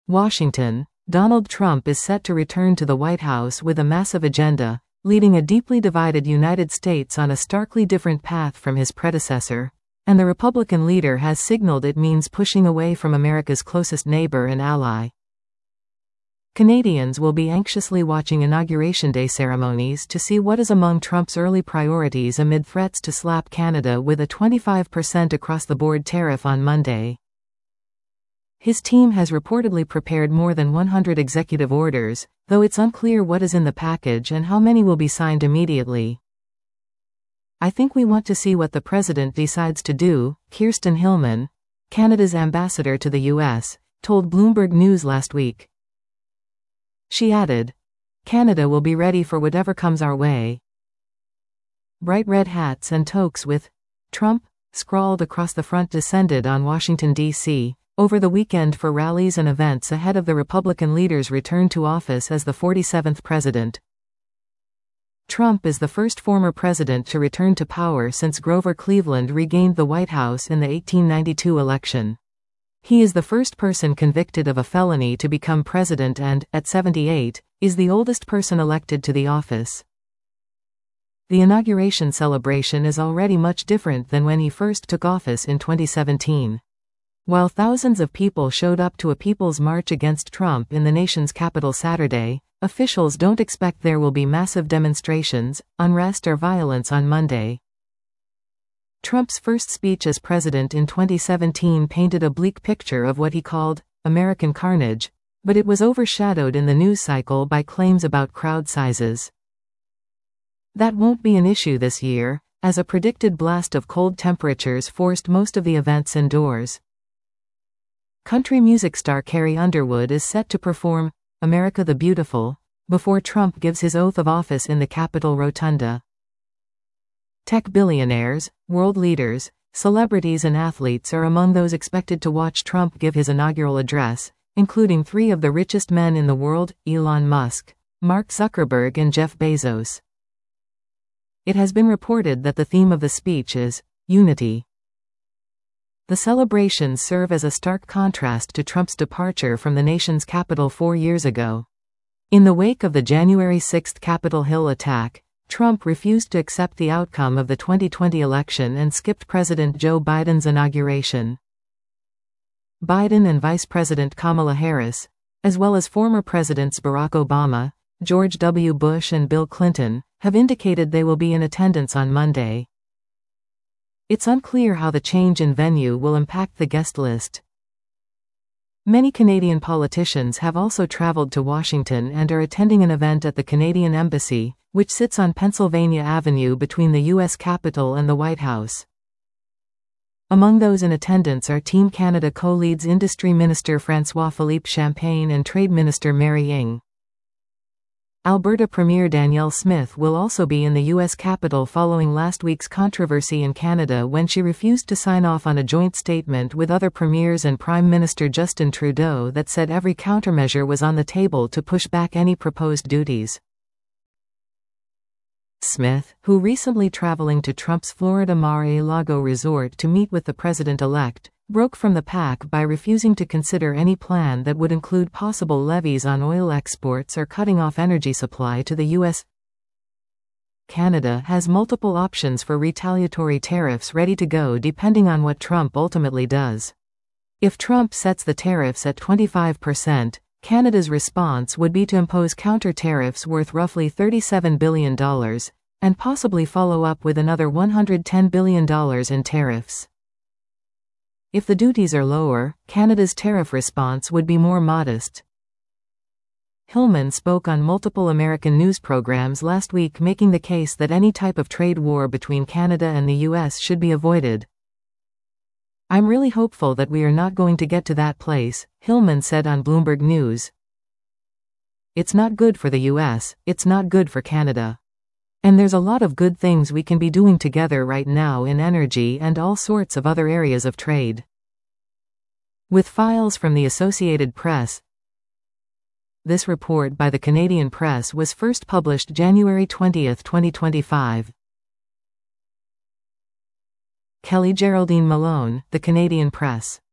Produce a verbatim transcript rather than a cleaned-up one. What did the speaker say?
Washington. Donald Trump is set to return to the White House with a massive agenda, leading a deeply divided United States on a starkly different path from his predecessor, and the Republican leader has signaled it means pushing away from America's closest neighbor and ally. Canadians will be anxiously watching Inauguration Day ceremonies to see what is among Trump's early priorities amid threats to slap Canada with a twenty-five percent across-the-board tariff on Monday. His team has reportedly prepared more than one hundred executive orders, though it's unclear what is in the package and how many will be signed immediately. "I think we want to see what the president decides to do," Kirsten Hillman, Canada's ambassador to the U S, told Bloomberg News last week. She added, "Canada will be ready for whatever comes our way." Bright red hats and toques with "Trump" scrawled across the front descended on Washington, D C over the weekend for rallies and events ahead of the Republican leader's return to office as the forty-seventh president. Trump is the first former president to return to power since Grover Cleveland regained the White House in the eighteen ninety-two election. He is the first person convicted of a felony to become president and, at seventy-eight, is the oldest person elected to the office. The inauguration celebration is already much different than when he first took office in twenty seventeen. While thousands of people showed up to a People's March against Trump in the nation's capital Saturday, officials don't expect there will be massive demonstrations, unrest or violence on Monday. Trump's first speech as president in twenty seventeen painted a bleak picture of what he called American carnage, but it was overshadowed in the news cycle by claims about crowd sizes. That won't be an issue this year, as a predicted blast of cold temperatures forced most of the events indoors. Country music star Carrie Underwood is set to perform America the Beautiful before Trump gives his oath of office in the Capitol Rotunda. Tech billionaires, world leaders, celebrities and athletes are among those expected to watch Trump give his inaugural address, including three of the richest men in the world, Elon Musk, Mark Zuckerberg and Jeff Bezos. It has been reported that the theme of the speech is unity. The celebrations serve as a stark contrast to Trump's departure from the nation's capital four years ago. In the wake of the January sixth Capitol Hill attack, Trump refused to accept the outcome of the twenty twenty election and skipped President Joe Biden's inauguration. Biden and Vice President Kamala Harris, as well as former Presidents Barack Obama, George W. Bush and Bill Clinton, have indicated they will be in attendance on Monday. It's unclear how the change in venue will impact the guest list. Many Canadian politicians have also traveled to Washington and are attending an event at the Canadian Embassy, which sits on Pennsylvania Avenue between the U S Capitol and the White House. Among those in attendance are Team Canada co-leads Industry Minister François-Philippe Champagne and Trade Minister Mary Ng. Alberta Premier Danielle Smith will also be in the U S Capitol following last week's controversy in Canada when she refused to sign off on a joint statement with other premiers and Prime Minister Justin Trudeau that said every countermeasure was on the table to push back any proposed duties. Smith, who recently traveling to Trump's Florida Mar-a-Lago resort to meet with the president-elect, broke from the pack by refusing to consider any plan that would include possible levies on oil exports or cutting off energy supply to the U S. Canada has multiple options for retaliatory tariffs ready to go depending on what Trump ultimately does. If Trump sets the tariffs at twenty-five percent, Canada's response would be to impose counter-tariffs worth roughly thirty-seven billion dollars, and possibly follow up with another one hundred ten billion dollars in tariffs. If the duties are lower, Canada's tariff response would be more modest. Hillman spoke on multiple American news programs last week making the case that any type of trade war between Canada and the U S should be avoided. "I'm really hopeful that we are not going to get to that place," Hillman said on Bloomberg News. "It's not good for the U S, it's not good for Canada. And there's a lot of good things we can be doing together right now in energy and all sorts of other areas of trade." With files from the Associated Press. This report by the Canadian Press was first published January twentieth, twenty twenty-five. Kelly Geraldine Malone, The Canadian Press.